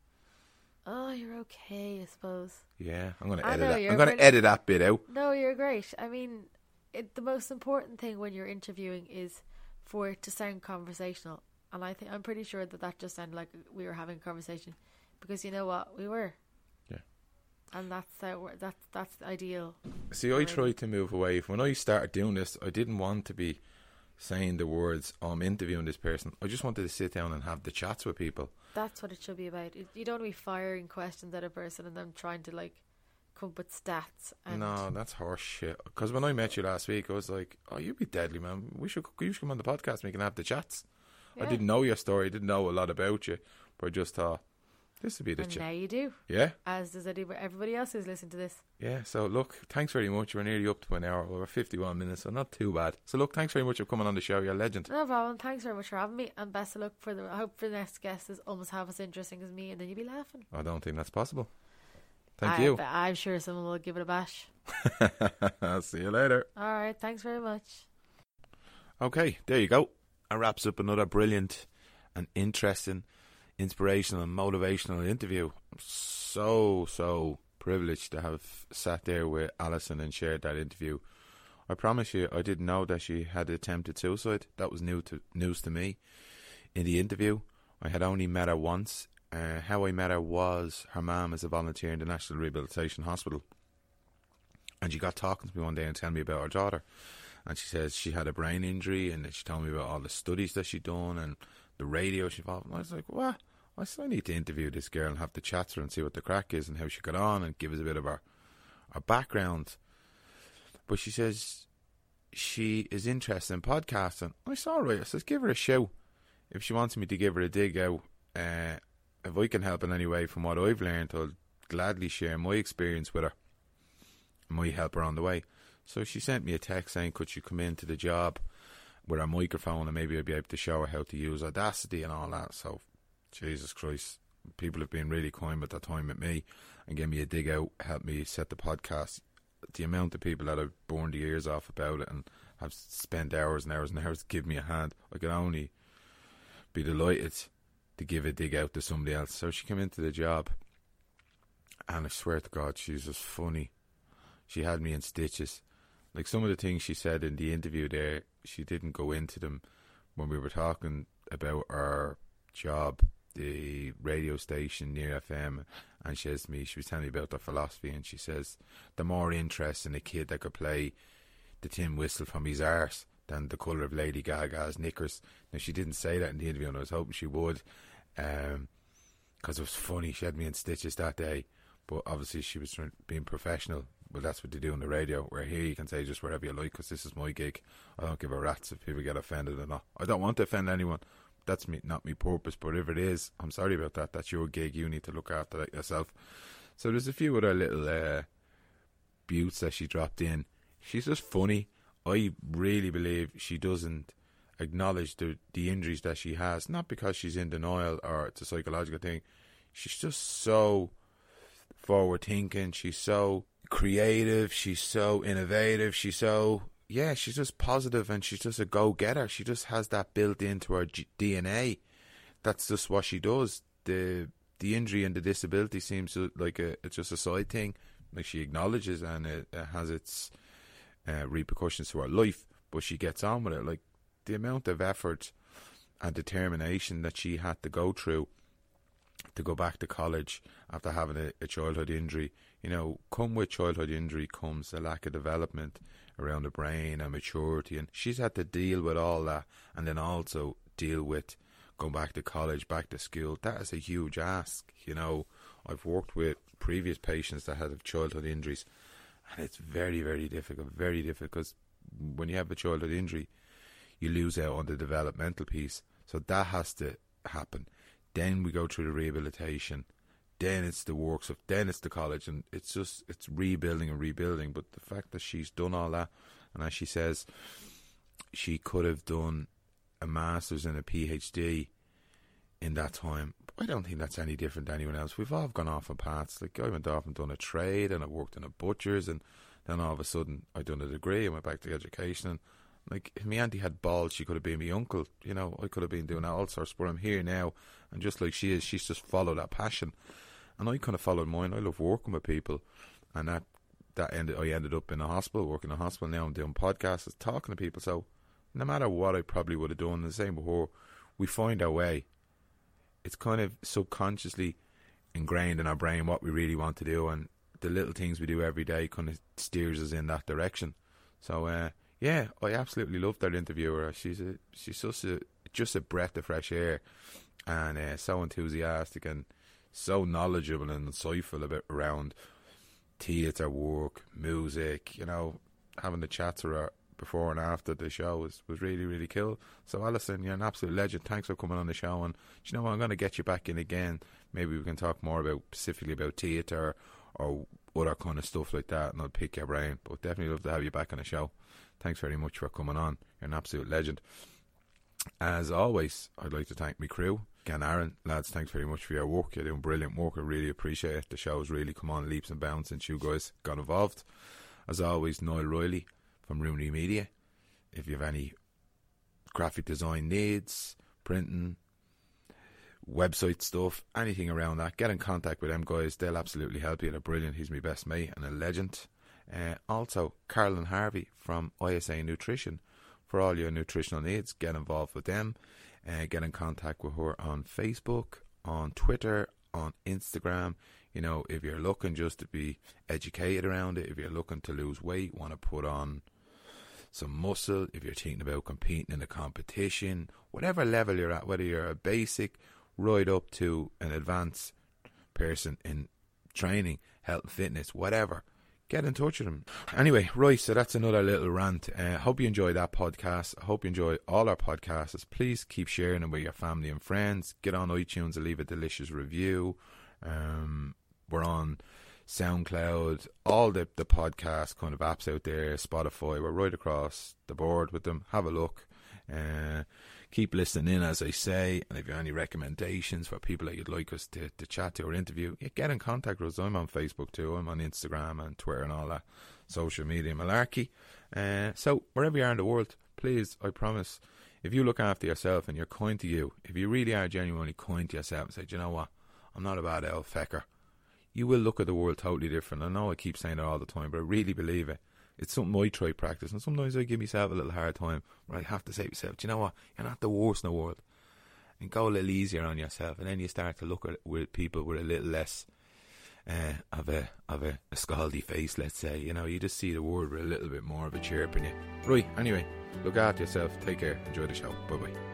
Oh, you're okay, I suppose. Yeah, I'm going to edit that. I'm going to edit that bit out. No, you're great. I mean, the most important thing when you're interviewing is for it to sound conversational. And I'm pretty sure that just sounded like we were having a conversation, because you know what, we were. Yeah. And that's ideal. See, I tried to move away. When I started doing this, I didn't want to be saying the words, I'm interviewing this person. I just wanted to sit down and have the chats with people. That's what it should be about. You don't want to be firing questions at a person and then trying to come up with stats. No, that's horse shit. Because when I met you last week, I was like, oh, you'd be deadly, man. You should come on the podcast and we can have the chats. Yeah. I didn't know your story. I didn't know a lot about you. But I just thought, this would be the chat. Now you do. Yeah. As does everybody else who's listening to this. Yeah, so look, thanks very much. We're nearly up to an hour. We're 51 minutes, so not too bad. So look, thanks very much for coming on the show. You're a legend. No problem. Thanks very much for having me, and best of luck I hope for the next guest is almost half as interesting as me, and then you'll be laughing. I don't think that's possible. Thank you. I'm sure someone will give it a bash. I'll see you later. Alright, thanks very much. Okay, there you go. That wraps up another brilliant and interesting, inspirational and motivational interview. I'm so privileged to have sat there with Alison and shared that interview. I promise you, I didn't know that she had attempted suicide. That was news to me. In the interview, I had only met her once. How I met her was her mum is a volunteer in the National Rehabilitation Hospital, and she got talking to me one day and telling me about her daughter. And she says she had a brain injury, and then she told me about all the studies that she'd done and the radio she involved. And I was like, what? I said, I need to interview this girl and have the chat to her and see what the crack is and how she got on and give us a bit of her background. But she says she is interested in podcasting. I said, all right. I says, give her a shout. If she wants me to give her a dig out, if I can help in any way from what I've learned, I'll gladly share my experience with her. I might help her on the way. So she sent me a text saying, could she come into the job with her microphone and maybe I'd be able to show her how to use Audacity and all that. So, Jesus Christ, people have been really kind with their time with me and gave me a dig out, helped me set the podcast. The amount of people that I've burned the ears off about it and have spent hours and hours and hours to give me a hand, I could only be delighted to give a dig out to somebody else. So she came into the job, and I swear to God, she's just funny. She had me in stitches. Like some of the things she said in the interview there, she didn't go into them when we were talking about our job, the radio station near FM, and she says to me, she was telling me about the philosophy, and she says the more interest in a kid that could play the tin whistle from his arse than the colour of Lady Gaga's knickers. Now she didn't say that in the interview, and I was hoping she would, because it was funny. She had me in stitches that day, but obviously she was being professional. Well, that's what they do on the radio, where here you can say just wherever you like, because this is my gig. I don't give a rat's if people get offended or not. I don't want to offend anyone. That's not my purpose, but if it is, I'm sorry about that. That's your gig. You need to look after that yourself. So there's a few other little buttes that she dropped in. She's just funny. I really believe she doesn't acknowledge the injuries that she has, not because she's in denial or it's a psychological thing. She's just so forward thinking. She's so creative. She's so innovative. She's just positive, and she's just a go-getter. She just has that built into her DNA. That's just what she does. The injury and the disability seems like it's just a side thing. Like she acknowledges, and it has its repercussions to her life. but she gets on with it. Like, the amount of effort and determination that she had to go through to go back to college after having a childhood injury. You know, come with childhood injury comes a lack of development around the brain and maturity, and she's had to deal with all that, and then also deal with going back to college, back to school. That is a huge ask. You know, I've worked with previous patients that had childhood injuries, and it's very, very difficult, because when you have a childhood injury, you lose out on the developmental piece. So that has to happen. Then we go through the rehabilitation. Then it's the works of, then it's the college, and it's rebuilding and rebuilding. But the fact that she's done all that, and as she says, she could have done a master's and a PhD in that time. I don't think that's any different to anyone else. We've all gone off on paths. Like, I went off and done a trade, and I worked in a butcher's, and then all of a sudden I done a degree and went back to education. And like, if my auntie had balls, she could have been my uncle. You know, I could have been doing all sorts, but I'm here now, and just like she is, she's just followed that passion. And I kind of followed mine. I love working with people, and I ended up in a hospital, working in a hospital. Now I'm doing podcasts, talking to people. So no matter what I probably would have done, the same before, we find our way. It's kind of subconsciously ingrained in our brain what we really want to do, and the little things we do every day kind of steers us in that direction. So yeah, I absolutely loved that interviewer. She's just a breath of fresh air, and so enthusiastic and so knowledgeable and insightful around theatre work, music. You know, having the chats with her before and after the show was really, really cool. So Alison, you're an absolute legend. Thanks for coming on the show, and you know what, I'm going to get you back in again. Maybe we can talk more specifically about theatre or other kind of stuff like that, and I'll pick your brain. But definitely love to have you back on the show. Thanks very much for coming on. You're an absolute legend. As always, I'd like to thank my crew. Again, Aaron, lads, thanks very much for your work. You're doing brilliant work. I really appreciate it. The show's really come on leaps and bounds since you guys got involved. As always, Niall Riley from Rooney Media. If you have any graphic design needs, printing, website stuff, anything around that, get in contact with them guys. They'll absolutely help you. They're brilliant. He's my best mate and a legend. Also, Carolyn Harvey from ISA Nutrition. For all your nutritional needs, get involved with them. Get in contact with her on Facebook, on Twitter, on Instagram. You know, if you're looking just to be educated around it, if you're looking to lose weight, want to put on some muscle, if you're thinking about competing in a competition, whatever level you're at, whether you're a basic right up to an advanced person in training, health and fitness, whatever, get in touch with them. Anyway, right, so that's another little rant. Hope you enjoyed that podcast. I hope you enjoy all our podcasts. Please keep sharing them with your family and friends. Get on iTunes and leave a delicious review. We're on SoundCloud, all the podcast kind of apps out there, Spotify. We're right across the board with them. Have a look. Keep listening in, as I say, and if you have any recommendations for people that you'd like us to chat to or interview, get in contact with us. I'm on Facebook too. I'm on Instagram and Twitter and all that social media malarkey. So wherever you are in the world, please, I promise, if you look after yourself and you're kind to you, if you really are genuinely kind to yourself and say, do you know what, I'm not a bad old fecker, you will look at the world totally different. I know I keep saying it all the time, but I really believe it. It's something I try practice, and sometimes I give myself a little hard time where I have to say to myself, do you know what, you're not the worst in the world, and go a little easier on yourself, and then you start to look at it with people with a little less of a scaldy face, let's say. You know, you just see the world with a little bit more of a chirp in you. Right, anyway, look after yourself, take care, enjoy the show, bye bye.